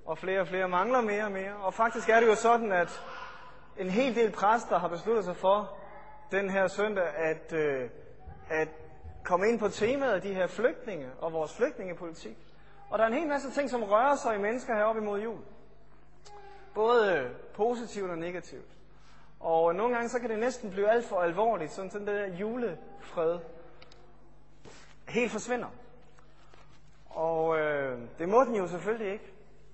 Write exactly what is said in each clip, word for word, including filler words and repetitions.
og flere og flere mangler mere og mere. Og faktisk er det jo sådan, at en hel del præster har besluttet sig for den her søndag at, øh, at komme ind på temaet af de her flygtninge og vores flygtningepolitik. Og der er en hel masse ting, som rører sig i mennesker heroppe imod jul. Både positivt og negativt. Og nogle gange så kan det næsten blive alt for alvorligt, sådan sådan den der julefred helt forsvinder. Og øh, det må den jo selvfølgelig ikke.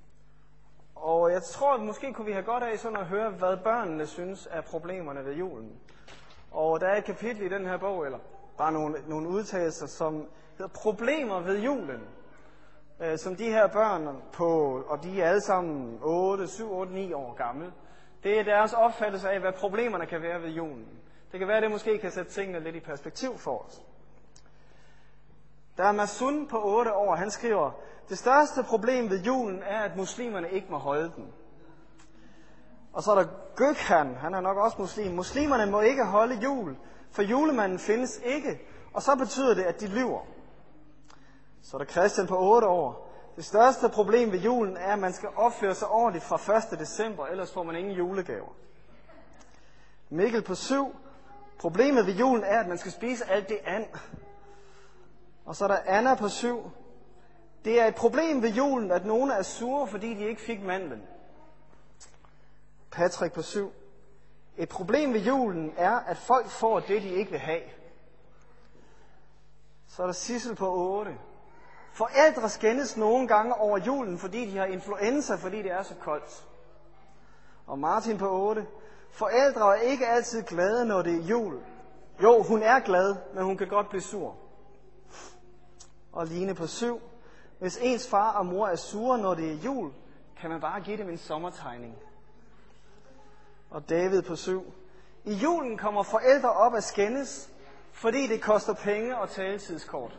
Og jeg tror, at måske kunne vi have godt af sådan at høre, hvad børnene synes er problemerne ved julen. Og der er et kapitel i den her bog, eller bare nogle, nogle udtalelser, som hedder Problemer ved julen. Øh, som de her børn på, og de er alle sammen otte, syv, otte, ni år gamle. Det er deres opfattelse af, hvad problemerne kan være ved julen. Det kan være, at det måske kan sætte tingene lidt i perspektiv for os. Der er Masun på otte år, han skriver, det største problem ved julen er, at muslimerne ikke må holde den. Og så er der Gökhan, han er nok også muslim. Muslimerne må ikke holde jul, for julemanden findes ikke, og så betyder det, at de lyver. Så er der Christian på otte år. Det største problem ved julen er, at man skal opføre sig ordentligt fra første december, ellers får man ingen julegaver. Mikkel på syv. Problemet ved julen er, at man skal spise alt det and. Og så er der Anna på syv. Det er et problem ved julen, at nogle er sure, fordi de ikke fik mandlen. Patrick på syv. Et problem ved julen er, at folk får det, de ikke vil have. Så er der Sissel på otte. Forældre skændes nogle gange over julen, fordi de har influenza, fordi det er så koldt. Og Martin på otte. Forældre er ikke altid glade, når det er jul. Jo, hun er glad, men hun kan godt blive sur. Og Line på syv. Hvis ens far og mor er sure, når det er jul, kan man bare give dem en sommertegning. Og David på syv. I julen kommer forældre op at skændes, fordi det koster penge og taletidskort.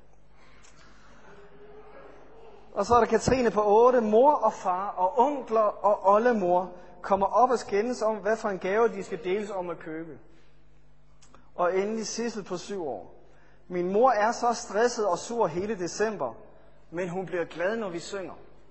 Og så er der Katrine på otte. Mor og far og onkler og oldemor kommer op og skændes om, hvad for en gave de skal deles om at købe. Og endelig Sissel på syv år. Min mor er så stresset og sur hele december, men hun bliver glad, når vi synger.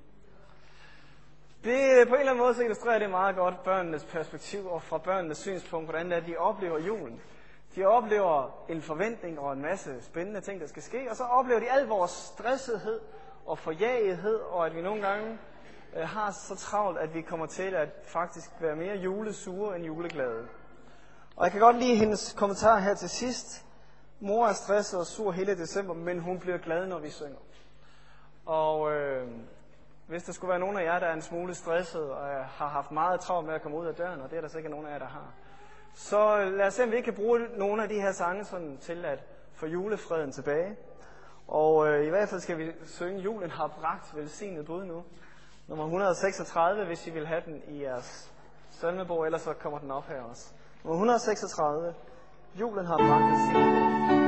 Det, på en eller anden måde så illustrerer det meget godt børnenes perspektiv og fra børnenes synspunkt, hvordan det er, de oplever julen. De oplever en forventning og en masse spændende ting, der skal ske, og så oplever de al vores stressethed og forjagethed, og at vi nogle gange øh, har så travlt, at vi kommer til at faktisk være mere julesure end juleglade. Og jeg kan godt lide hendes kommentar her til sidst. Mor er stresset og sur hele december, men hun bliver glad, når vi synger. Og øh, hvis der skulle være nogen af jer, der er en smule stresset og har haft meget travlt med at komme ud af døren, og det er der sikkert nogen af jer, der har, så lad os se, om vi ikke kan bruge nogle af de her sange sådan, til at få julefreden tilbage. Og øh, i hvert fald skal vi synge Julen har bragt velsignet bud nu. Nummer et hundrede og seksogtredive, hvis I vil have den i jeres salmebog, ellers så kommer den op her også. Nummer et hundrede og seksogtredive. Julen har bragt velsignet bud.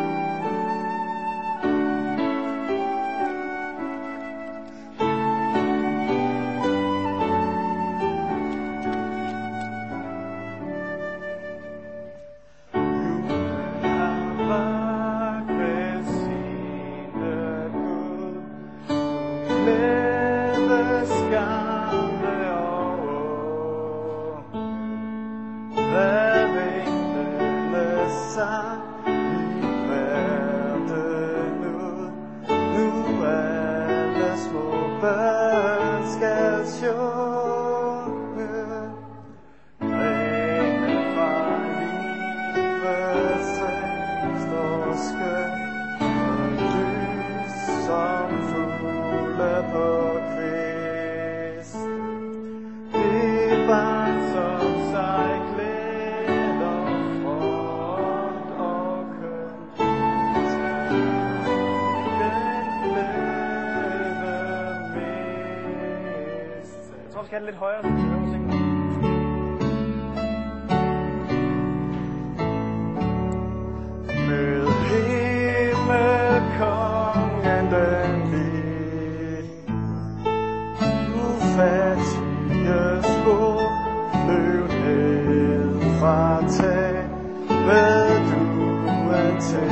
Skal det lidt højere, så vi kan synge. Med himmelkongen den lige, ufattige spor, flyv ned fra tag, med duen til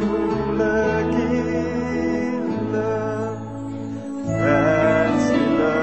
julegilde, vanskelige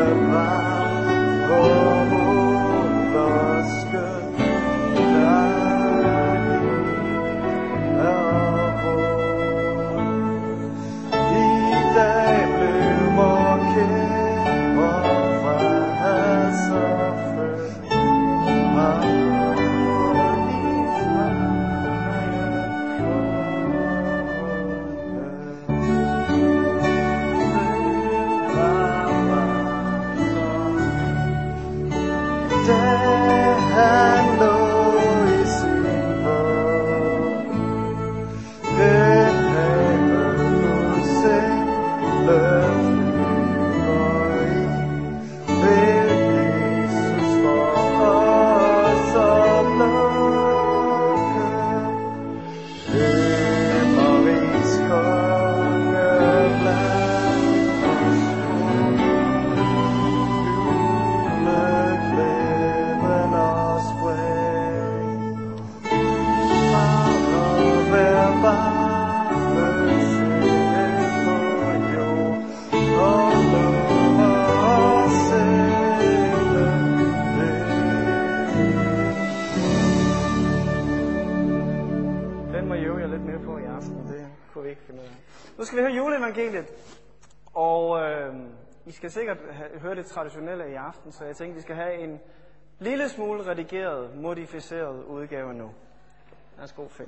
evangeliet, og øh, I skal sikkert have, høre det traditionelle i aften, så jeg tænkte, vi skal have en lille smule redigeret, modificeret udgave nu. Værsgo, Finn.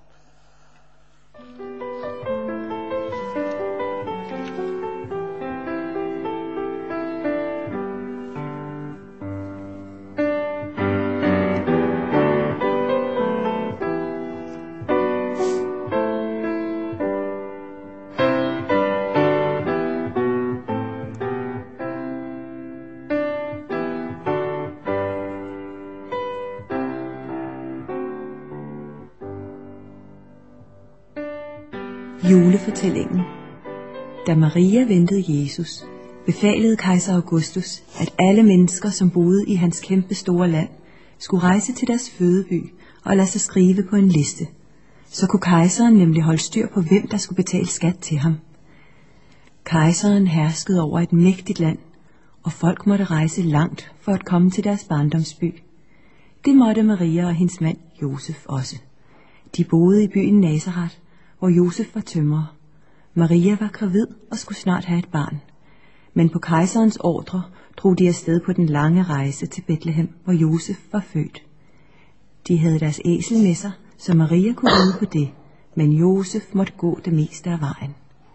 Julefortællingen. Da Maria ventede Jesus, befalede kejser Augustus, at alle mennesker, som boede i hans kæmpe store land, skulle rejse til deres fødeby og lade sig skrive på en liste. Så kunne kejseren nemlig holde styr på, hvem der skulle betale skat til ham. Kejseren herskede over et mægtigt land, og folk måtte rejse langt for at komme til deres barndomsby. Det måtte Maria og hendes mand Josef også. De boede i byen Nazaret, hvor Josef var tømrer. Maria var gravid og skulle snart have et barn. Men på kejserens ordre drog de afsted på den lange rejse til Betlehem, hvor Josef var født. De havde deres æsel med sig, så Maria kunne ride på det, men Josef måtte gå det meste af vejen.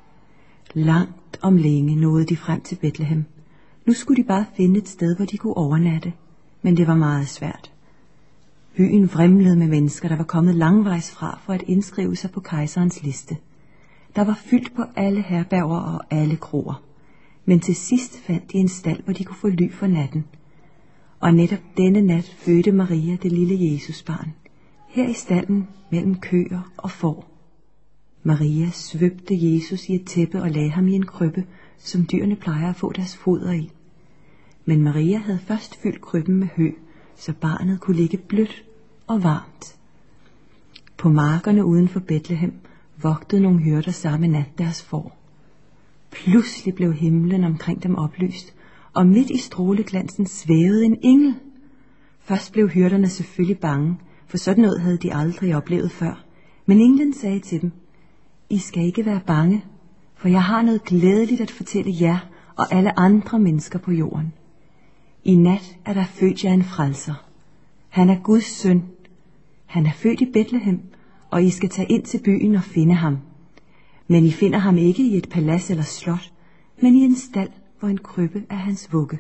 Langt om længe nåede de frem til Betlehem. Nu skulle de bare finde et sted, hvor de kunne overnatte, men det var meget svært. Byen vrimlede med mennesker, der var kommet langvejs fra for at indskrive sig på kejserens liste. Der var fyldt på alle herberger og alle kroer. Men til sidst fandt de en stald, hvor de kunne få ly for natten. Og netop denne nat fødte Maria det lille Jesusbarn, her i stalden mellem køer og får. Maria svøbte Jesus i et tæppe og lagde ham i en krybbe, som dyrene plejer at få deres foder i. Men Maria havde først fyldt krybben med hø, så barnet kunne ligge blødt og varmt. På markerne uden for Betlehem vogtede nogle hyrder samme nat deres får. Pludselig blev himlen omkring dem oplyst, og midt i stråleglansen svævede en engel. Først blev hyrderne selvfølgelig bange, for sådan noget havde de aldrig oplevet før. Men englen sagde til dem: I skal ikke være bange, for jeg har noget glædeligt at fortælle jer og alle andre mennesker på jorden. I nat er der født jer en frelser. Han er Guds søn. Han er født i Betlehem, og I skal tage ind til byen og finde ham. Men I finder ham ikke i et palads eller slot, men i en stald, hvor en krybbe er hans vugge.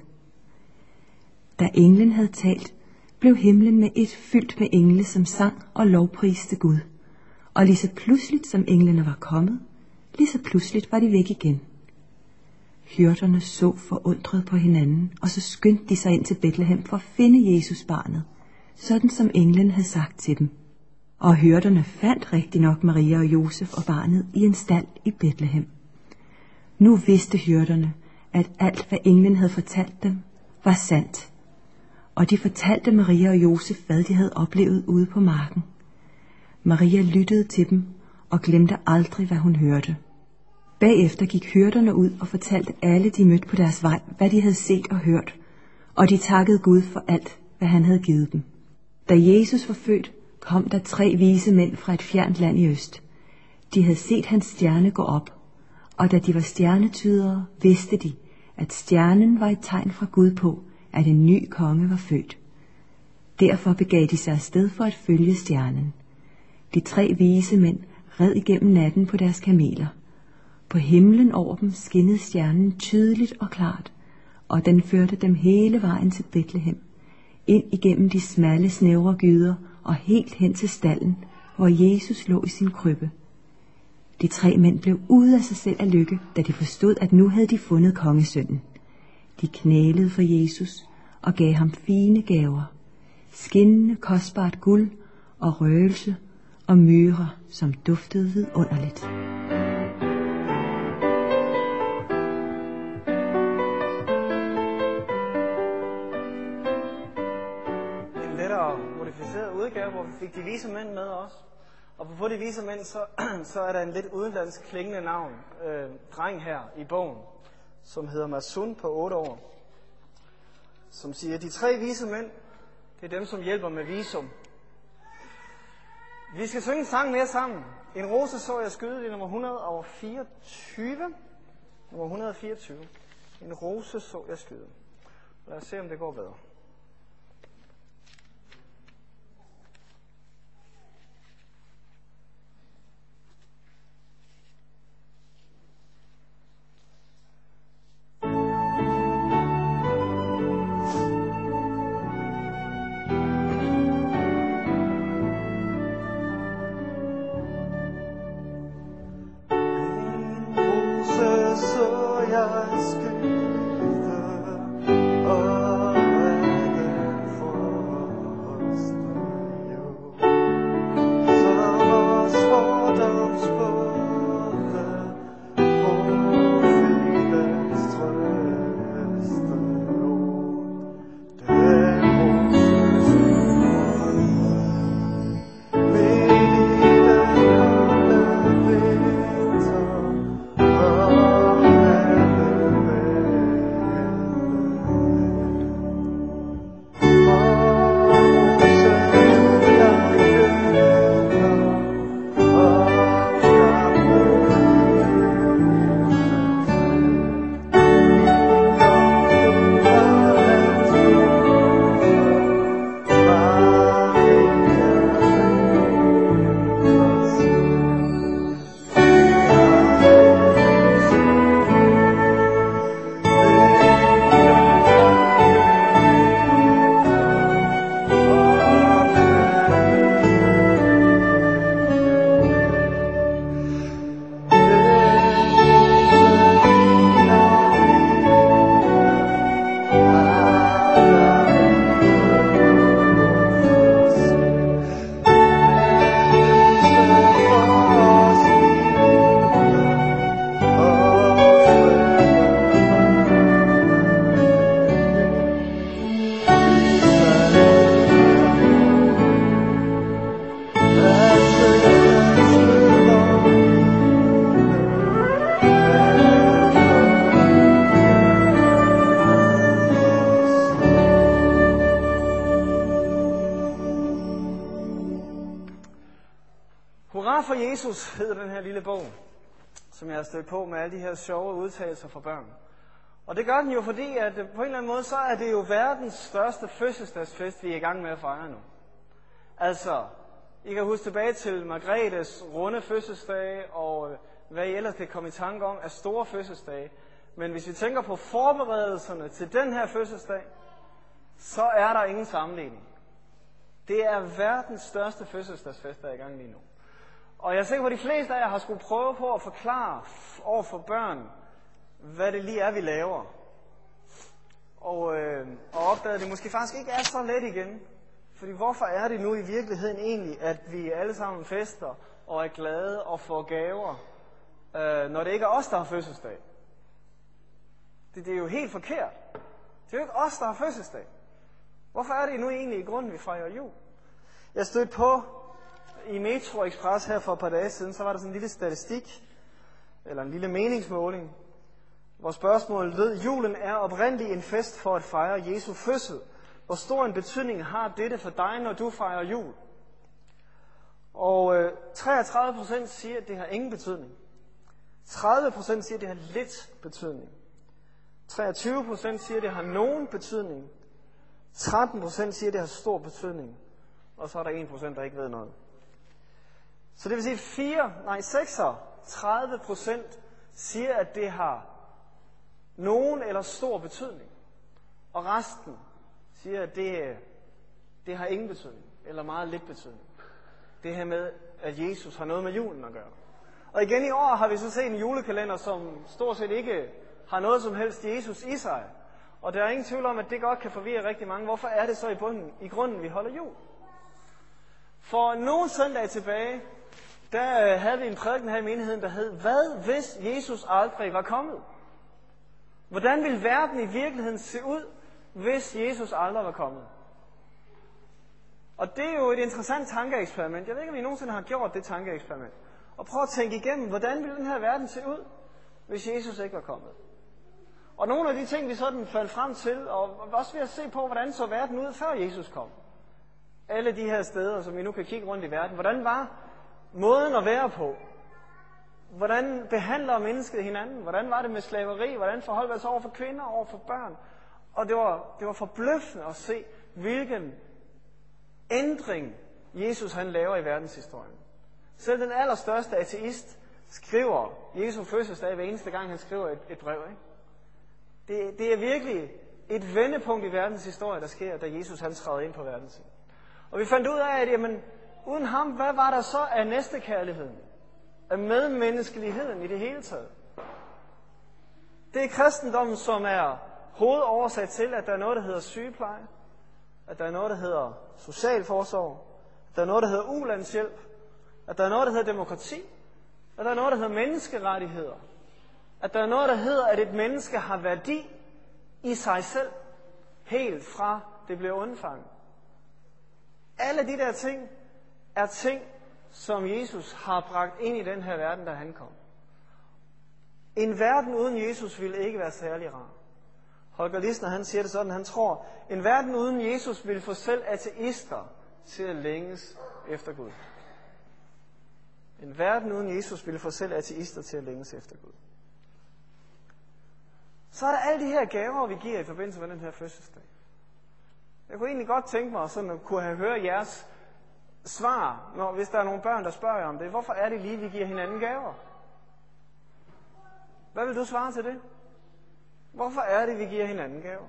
Da englen havde talt, blev himlen med et fyldt med engle, som sang og lovpriste Gud. Og lige så pludseligt som englene var kommet, lige så pludseligt var de væk igen. Hyrderne så forundret på hinanden, og så skyndte de sig ind til Betlehem for at finde Jesusbarnet, sådan som englen havde sagt til dem. Og hyrderne fandt rigtig nok Maria og Josef og barnet i en stald i Betlehem. Nu vidste hyrderne, at alt hvad englen havde fortalt dem, var sandt. Og de fortalte Maria og Josef, hvad de havde oplevet ude på marken. Maria lyttede til dem og glemte aldrig, hvad hun hørte. Bagefter gik hyrderne ud og fortalte alle, de mødte på deres vej, hvad de havde set og hørt, og de takkede Gud for alt, hvad han havde givet dem. Da Jesus var født, kom der tre vise mænd fra et fjernt land i øst. De havde set hans stjerne gå op, og da de var stjernetydere, vidste de, at stjernen var et tegn fra Gud på, at en ny konge var født. Derfor begav de sig afsted for at følge stjernen. De tre vise mænd red igennem natten på deres kameler. På himlen over dem skinnede stjernen tydeligt og klart, og den førte dem hele vejen til Betlehem, ind igennem de smalle, snævre gyder og helt hen til stalden, hvor Jesus lå i sin krybbe. De tre mænd blev ude af sig selv af lykke, da de forstod, at nu havde de fundet kongesønnen. De knælede for Jesus og gav ham fine gaver, skinnende kostbart guld og røgelse og myrer, som duftede vidunderligt. En lettere modificeret udgave, hvor vi fik de vise mænd med os. Og på de vise mænd, så, så er der en lidt udenlandsk klingende navn, øh, dreng her i bogen, som hedder Masun på otte år, som siger, de tre vise mænd, det er dem, som hjælper med visum. Vi skal synge en sang mere sammen. En rose så jeg skyde, det er nummer et hundrede og fireogtyve. Nummer et hundrede og fireogtyve. En rose så jeg skyde. Lad os se, om det går bedre. Hurra for Jesus hedder den her lille bog, som jeg har stødt på med alle de her sjove udtalelser for børn. Og det gør den jo, fordi at på en eller anden måde, så er det jo verdens største fødselsdagsfest, vi er i gang med at fejre nu. Altså, I kan huske tilbage til Margrethes runde fødselsdage, og hvad I ellers kan komme i tanke om af store fødselsdage. Men hvis vi tænker på forberedelserne til den her fødselsdag, så er der ingen sammenligning. Det er verdens største fødselsdagsfest, der er i gang lige nu. Og jeg er sikker på, at de fleste af jer har skulle prøve på at forklare over for børn, hvad det lige er, vi laver. Og, øh, og opdage, at det måske faktisk ikke er så let igen. Fordi hvorfor er det nu i virkeligheden egentlig, at vi alle sammen fester og er glade og får gaver, øh, når det ikke er os, der har fødselsdag? Det, det er jo helt forkert. Det er jo ikke os, der har fødselsdag. Hvorfor er det nu egentlig i grunden, vi fejrer jul? Jeg stødte på i Metro Express her for et par dage siden, så var der sådan en lille statistik, eller en lille meningsmåling, hvor spørgsmålet lød: julen er oprindeligt en fest for at fejre Jesu fødsel. Hvor stor en betydning har dette for dig, når du fejrer jul? Og øh, treogtredive procent siger, at det har ingen betydning. tredive procent siger, at det har lidt betydning. treogtyve procent siger, at det har nogen betydning. tretten procent siger, at det har stor betydning. Og så er der en procent, der ikke ved noget. Så det vil sige, fire, nej, seksogtredive procent siger, at det har nogen eller stor betydning. Og resten siger, at det, det har ingen betydning, eller meget lidt betydning. Det her med, at Jesus har noget med julen at gøre. Og igen i år har vi så set en julekalender, som stort set ikke har noget som helst Jesus i sig. Og der er ingen tvivl om, at det godt kan forvirre rigtig mange. Hvorfor er det så i, bunden, i grunden, vi holder jul? For nogle søndage tilbage, der havde vi en prædiken her i menigheden, der hed: hvad hvis Jesus aldrig var kommet? Hvordan ville verden i virkeligheden se ud, hvis Jesus aldrig var kommet? Og det er jo et interessant tankeeksperiment. Jeg ved ikke, om I nogensinde har gjort det tankeeksperiment. Og prøv at tænke igennem, hvordan ville den her verden se ud, hvis Jesus ikke var kommet? Og nogle af de ting, vi sådan faldt frem til, og også ved at se på, hvordan så verden ud, før Jesus kom. alle de her steder, som vi nu kan kigge rundt i verden, hvordan var måden at være på? Hvordan behandler mennesket hinanden? Hvordan var det med slaveri? Hvordan forholdt man sig over for kvinder, over for børn? Og det var, det var forbløffende at se, hvilken ændring Jesus han laver i verdenshistorien. Selv den allerstørste ateist skriver Jesu fødselsdag hver eneste gang, han skriver et, et brev. Ikke? Det, det er virkelig et vendepunkt i verdens historie, der sker, da Jesus han træder ind på verdensscenen. Og vi fandt ud af, at jamen, uden ham, hvad var der så af næstekærligheden? Af medmenneskeligheden i det hele taget? Det er kristendommen, som er hovedoversat til, at der er noget, der hedder sygepleje, at der er noget, der hedder socialforsorg, at der er noget, der hedder ulandshjælp, at der er noget, der hedder demokrati, at der er noget, der hedder menneskerettigheder, at der er noget, der hedder, at et menneske har værdi i sig selv, helt fra det bliver undfanget. Alle de der ting er ting, som Jesus har bragt ind i den her verden, da han kom. En verden uden Jesus ville ikke være særlig rar. Holger Lisner, han siger det sådan, han tror, en verden uden Jesus ville få selv ateister til at længes efter Gud. En verden uden Jesus ville få selv ateister til at længes efter Gud. Så er der alle de her gaver, vi giver i forbindelse med den her fødselsdag. Jeg kunne egentlig godt tænke mig sådan at kunne have hørt jeres svar, når, hvis der er nogle børn, der spørger jer om det. Hvorfor er det lige, vi giver hinanden gaver? Hvad vil du svare til det? Hvorfor er det, vi giver hinanden gaver?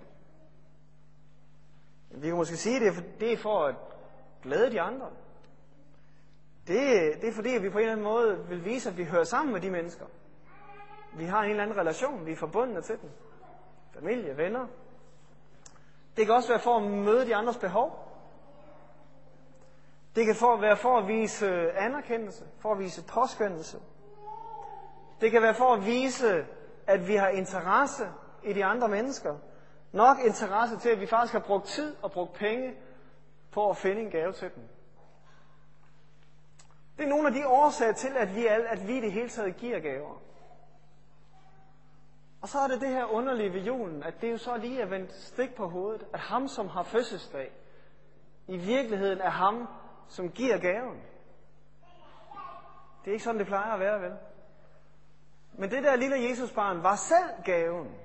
Vi kan måske sige, at det er for at glæde de andre. Det, det er fordi, at vi på en eller anden måde vil vise, at vi hører sammen med de mennesker. Vi har en eller anden relation, vi er forbundne til dem. Familie, venner. Det kan også være for at møde de andres behov. Det kan for, være for at vise anerkendelse, for at vise påskyndelse. Det kan være for at vise, at vi har interesse i de andre mennesker. Nok interesse til, at vi faktisk har brugt tid og brugt penge på at finde en gave til dem. Det er nogle af de årsager til, at vi, at vi i det hele taget giver gaver. Og så er det det her underlige ved julen, at det jo så lige er vendt stik på hovedet, at ham, som har fødselsdag, i virkeligheden er ham, som giver gaven. Det er ikke sådan, det plejer at være, vel? Men det der lille Jesusbarn var selv gaven.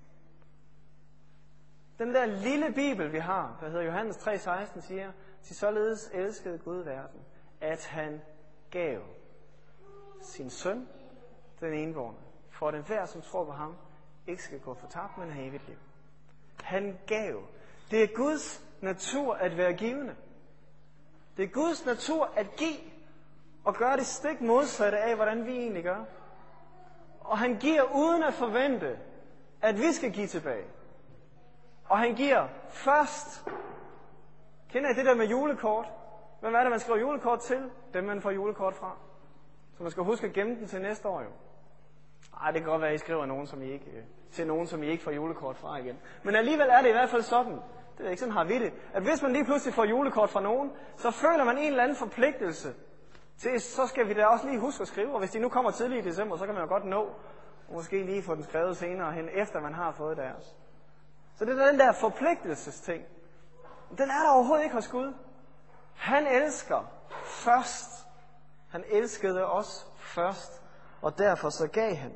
Den der lille bibel, vi har, der hedder Johannes tre seksten, siger, til således elskede Gud verden, at han gav sin søn, den enbårne, for at enhver, som tror på ham, ikke skal gå fortabt, men have evigt liv. Han gav. Det er Guds natur at være givende. Det er Guds natur at give og gøre det stik modsatte af, hvordan vi egentlig gør. Og han giver uden at forvente, at vi skal give tilbage. Og han giver først. Kender I det der med julekort? Hvem er det, man skriver julekort til? Dem, man får julekort fra. Så man skal huske at gemme den til næste år jo. Ej, det kan godt være, at I skriver nogen, som I ikke, til nogen, som I ikke får julekort fra igen. Men alligevel er det i hvert fald sådan, det er ikke sådan, har vi det, at hvis man lige pludselig får julekort fra nogen, så føler man en eller anden forpligtelse til, så skal vi da også lige huske at skrive. Og hvis de nu kommer tidligt i december, så kan man jo godt nå, og måske lige få den skrevet senere hen, efter man har fået deres. Så det er den der forpligtelsesting. Den er der overhovedet ikke hos Gud. Han elsker først. Han elskede os først. Og derfor så gav han.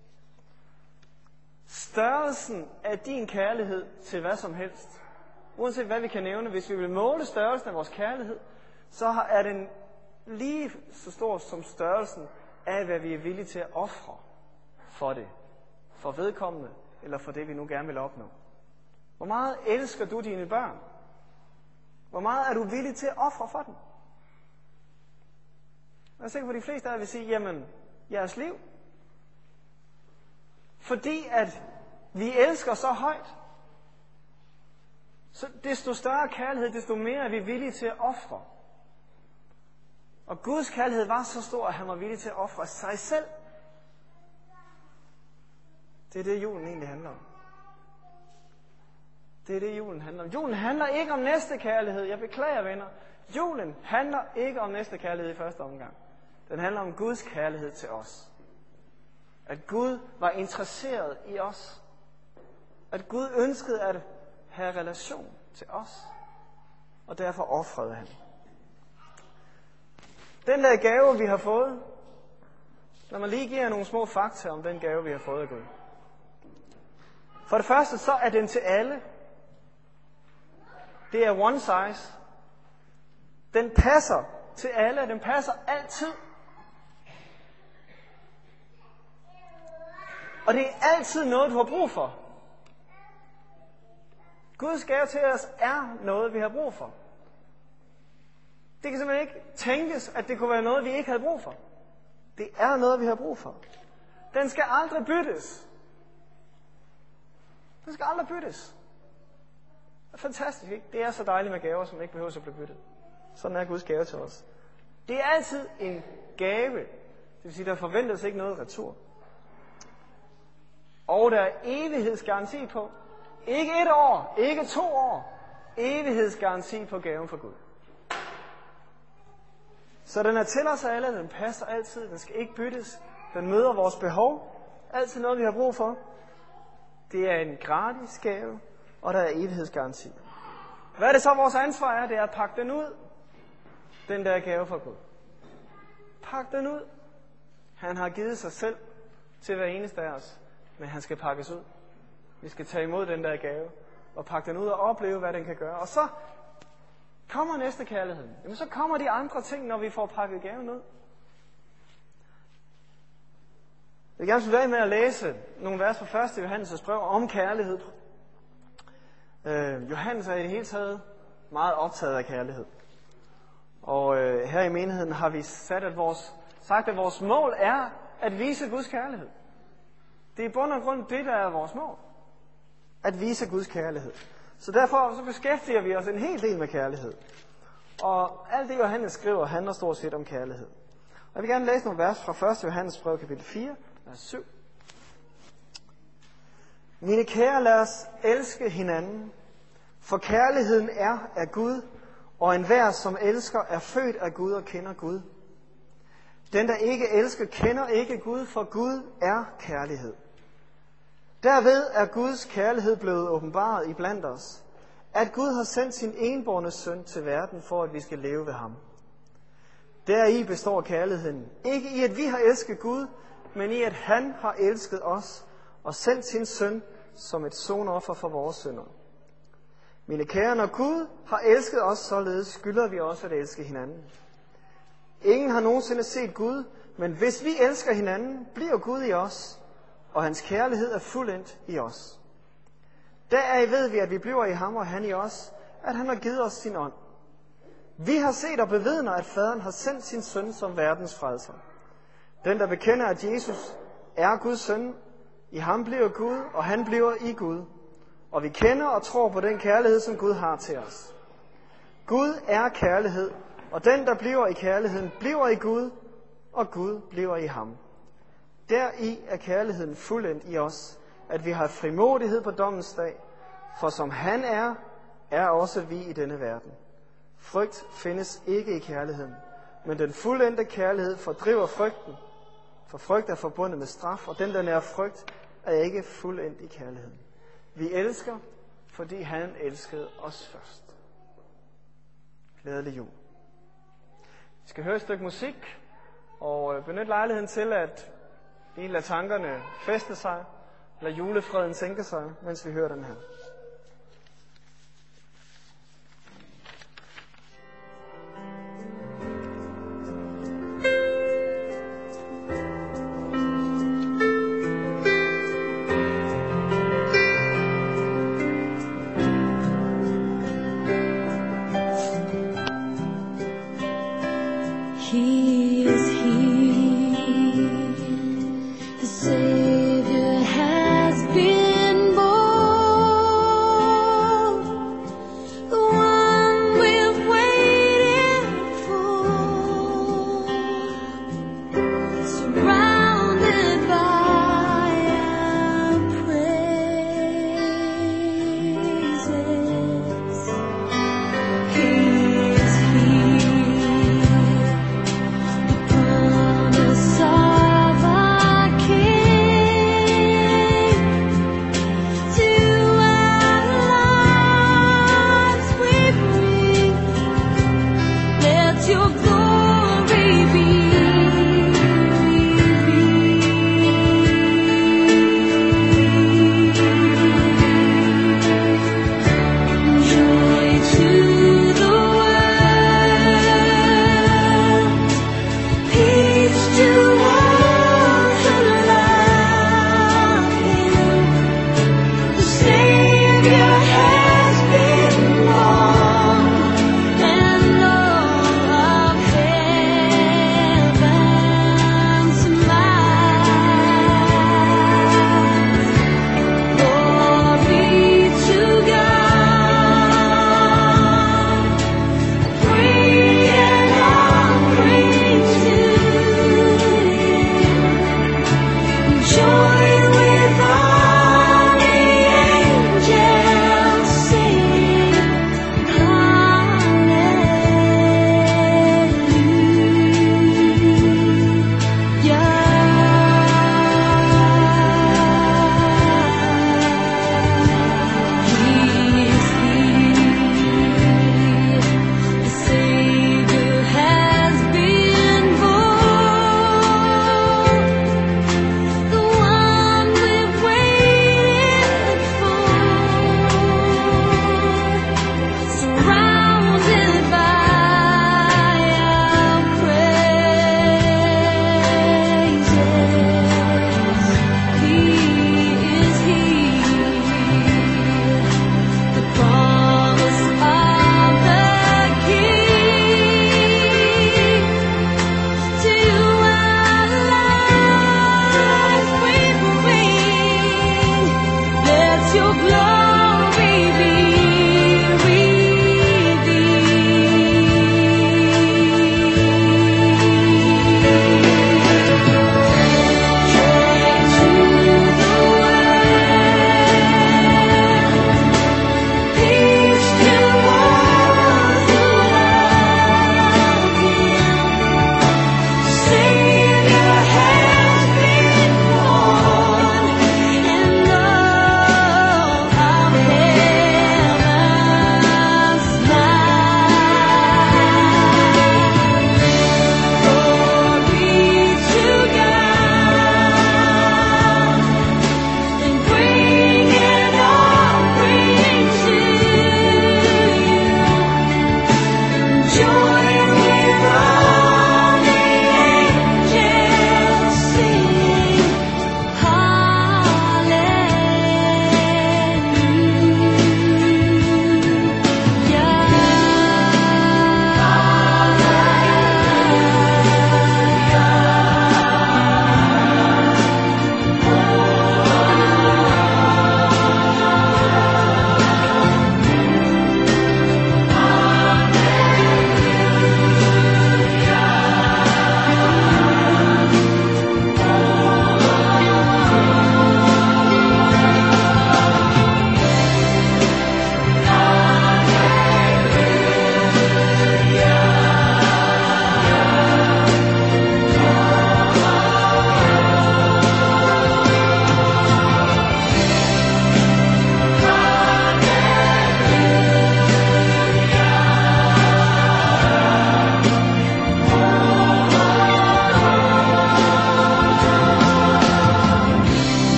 Størrelsen af din kærlighed til hvad som helst, uanset hvad vi kan nævne, hvis vi vil måle størrelsen af vores kærlighed, så er den lige så stor som størrelsen af, hvad vi er villige til at ofre for det. For vedkommende, eller for det, vi nu gerne vil opnå. Hvor meget elsker du dine børn? Hvor meget er du villig til at ofre for dem? Jeg er sikker på, at de fleste af jer vil sige, jamen, jeres liv. Fordi at vi elsker så højt, så desto større kærlighed, desto mere er vi villige til at ofre. Og Guds kærlighed var så stor, at han var villig til at ofre sig selv. Det er det, julen egentlig handler om. Det er det, julen handler om. Julen handler ikke om næstekærlighed. Jeg beklager, venner. Julen handler ikke om næstekærlighed i første omgang. Den handler om Guds kærlighed til os. At Gud var interesseret i os. At Gud ønskede at have relation til os. og derfor ofrede han. Den der gave, vi har fået, lad mig lige give jer nogle små fakta om den gave, vi har fået af Gud. For det første, så er den til alle. Det er one size. Den passer til alle, den passer altid. Og det er altid noget, du har brug for. Guds gave til os er noget, vi har brug for. Det kan simpelthen ikke tænkes, at det kunne være noget, vi ikke havde brug for. Det er noget, vi har brug for. Den skal aldrig byttes. Den skal aldrig byttes. Det er fantastisk, ikke? Det er så dejligt med gaver, som ikke behøver at blive byttet. Sådan er Guds gave til os. Det er altid en gave. Det vil sige, der forventes ikke noget retur. Og der er evighedsgaranti på. Ikke et år, ikke to år. Evighedsgaranti på gaven fra Gud. Så den er til os alle, den passer altid, den skal ikke byttes. Den møder vores behov. Altid noget, vi har brug for. Det er en gratis gave, og der er evighedsgaranti. Hvad er det så, vores ansvar er? Det er at pakke den ud. Den der gave fra Gud. Pak den ud. Han har givet sig selv til hver eneste af os, men han skal pakkes ud. Vi skal tage imod den der gave, og pakke den ud og opleve, hvad den kan gøre. Og så kommer næste kærlighed. Jamen så kommer de andre ting, når vi får pakket gaven ud. Jeg vil gerne slutte med at læse nogle vers fra første Johannes' brev om kærlighed. Øh, Johannes er i det hele taget meget optaget af kærlighed. Og øh, her i menigheden har vi sat, at vores, sagt, at vores mål er at vise Guds kærlighed. Det er i bund og grund det, der er vores mål. At vise Guds kærlighed. Så derfor så beskæftiger vi os en hel del med kærlighed. Og alt det, Johannes skriver, handler stort set om kærlighed. Og jeg vil gerne læse nogle vers fra første Johannes brev, kapitel fire, vers syv. Mine kære, lad os elske hinanden, for kærligheden er af Gud, og enhver, som elsker, er født af Gud og kender Gud. Den, der ikke elsker, kender ikke Gud, for Gud er kærlighed. Derved er Guds kærlighed blevet åbenbaret iblandt os, at Gud har sendt sin enbårne søn til verden, for at vi skal leve ved ham. Deri består kærligheden, ikke i at vi har elsket Gud, men i at han har elsket os og sendt sin søn som et sonoffer for vores synder. Mine kære, når Gud har elsket os, således skylder vi også at elske hinanden. Ingen har nogensinde set Gud, men hvis vi elsker hinanden, bliver Gud i os, og hans kærlighed er fuldendt i os. Deraf ved vi, at vi bliver i ham, og han i os, at han har givet os sin ånd. Vi har set og bevidner, at faderen har sendt sin søn som verdens frelser. Den, der bekender, at Jesus er Guds søn, i ham bliver Gud, og han bliver i Gud. Og vi kender og tror på den kærlighed, som Gud har til os. Gud er kærlighed, og den, der bliver i kærligheden, bliver i Gud, og Gud bliver i ham. Deri er kærligheden fuldendt i os, at vi har frimodighed på dommens dag, for som han er, er også vi i denne verden. Frygt findes ikke i kærligheden, men den fuldendte kærlighed fordriver frygten, for frygt er forbundet med straf, og den, der nærer frygt, er ikke fuldendt i kærligheden. Vi elsker, fordi han elskede os først. Glædelig jul. Vi skal høre et stykke musik, og benytte lejligheden til at lige lade tankerne feste sig, lade julefreden sænke sig, mens vi hører den her. Savior has been born.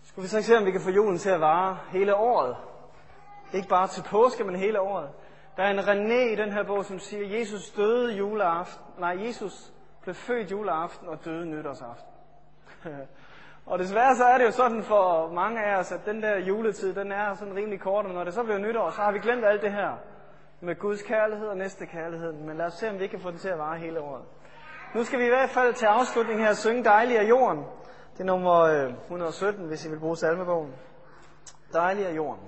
Skal vi så ikke se, om vi kan få julen til at vare hele året? Ikke bare til påske, men hele året. Der er en René i den her bog, som siger, at Jesus døde juleaften. Nej, Jesus blev født juleaften og døde nytårsaften. Og desværre så er det jo sådan for mange af os, at den der juletid, den er sådan rimelig kort, og når det så bliver nytår, så har vi glemt alt det her med Guds kærlighed og næste kærlighed. Men lad os se, om vi ikke kan få den til at vare hele året. Nu skal vi i hvert fald til afslutning her synge Dejlig er jorden. Det er nummer et hundrede og sytten, hvis I vil bruge salmebogen. Dejlig er jorden.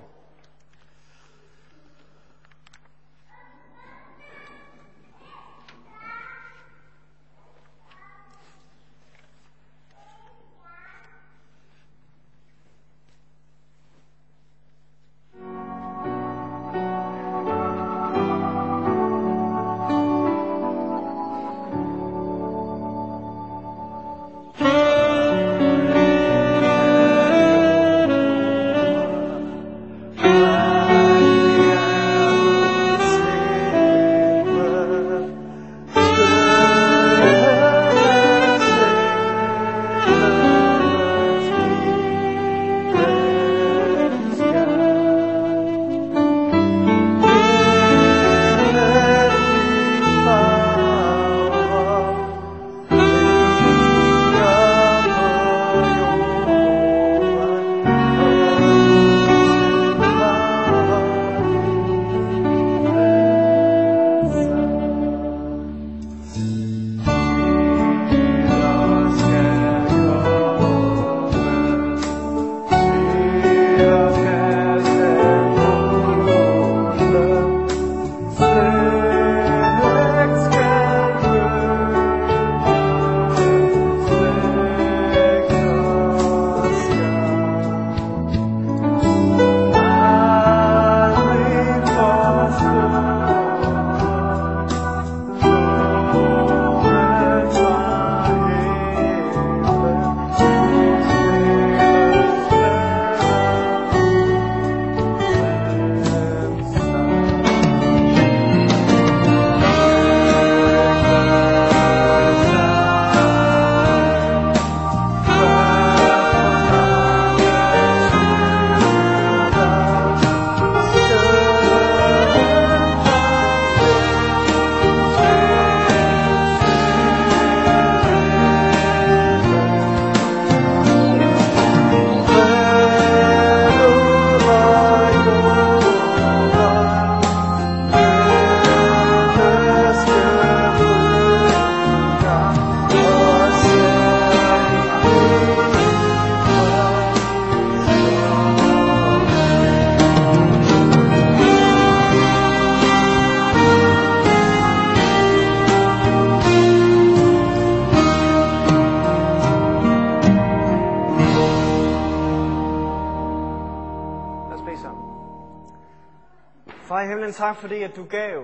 Far i himlen, tak fordi, at du gav.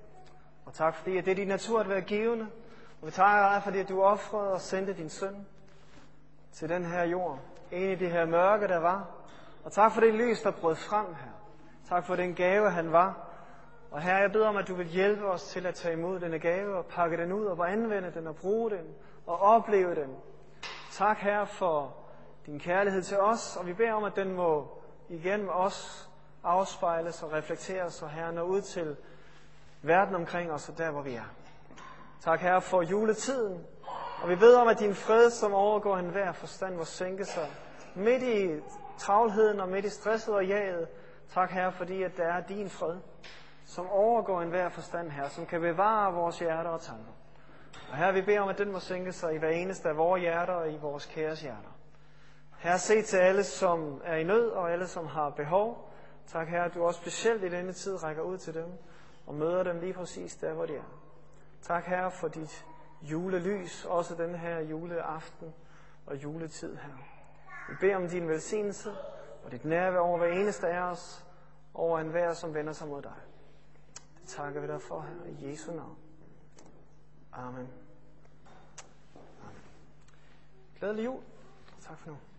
Og tak fordi, at det er din natur at være givende. Og vi takker dig, fordi at du ofrede og sendte din søn til den her jord. Ind i det her mørke, der var. Og tak for det lys, der brød frem her. Tak for den gave, han var. Og Herre, jeg beder om, at du vil hjælpe os til at tage imod denne gave og pakke den ud og anvende den og bruge den og opleve den. Tak, Herre, for din kærlighed til os, og vi beder om, at den må igennem os afspejles og reflekteres, og Herre, nå ud til verden omkring os og der, hvor vi er. Tak, Herre, for juletiden, og vi beder om, at din fred, som overgår enhver forstand, må sænke sig midt i travlheden og midt i stresset og jaget. Tak, Herre, fordi at der er din fred, som overgår enhver forstand, Herre, som kan bevare vores hjerter og tanker. Og Herre, vi beder om, at den må sænke sig i hver eneste af vores hjerter og i vores kæres hjerter. Herre, se til alle, som er i nød og alle, som har behov. Tak, Herre, at du også specielt i denne tid rækker ud til dem og møder dem lige præcis der, hvor de er. Tak, Herre, for dit julelys, også den her juleaften og juletid, Herre. Vi beder om din velsignelse og dit nærvær over hver eneste af os, over enhver, som vender sig mod dig. Det takker vi dig for, Herre, i Jesu navn. Amen. Amen. Glædelig jul. Tak for nu.